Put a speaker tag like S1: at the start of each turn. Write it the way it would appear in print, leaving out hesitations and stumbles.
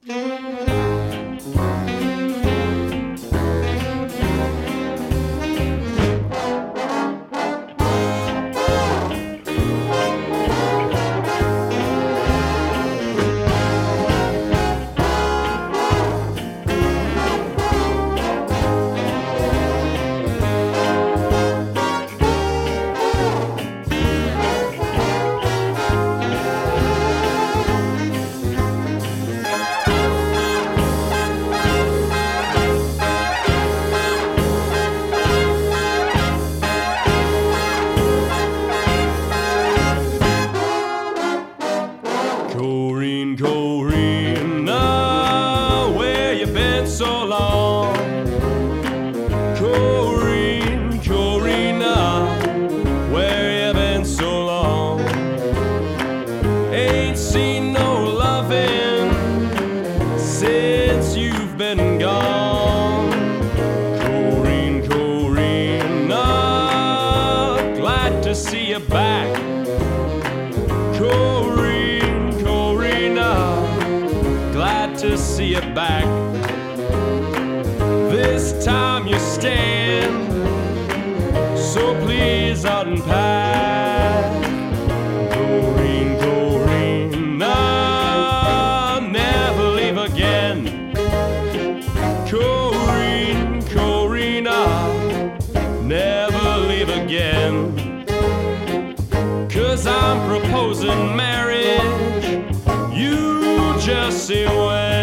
S1: Corrine, Corrine, where you been so long? Corrine, Corrine, where you been so long? Ain't seen no loving since you've been gone. Corrine, Corrine, glad to see you back. Corrine, glad to see you back. This time you stand, so please unpack. Corrine, Corrine, never leave again. Corrine, Corrine, never leave again. 'Cause I'm proposing marriage, you just say when.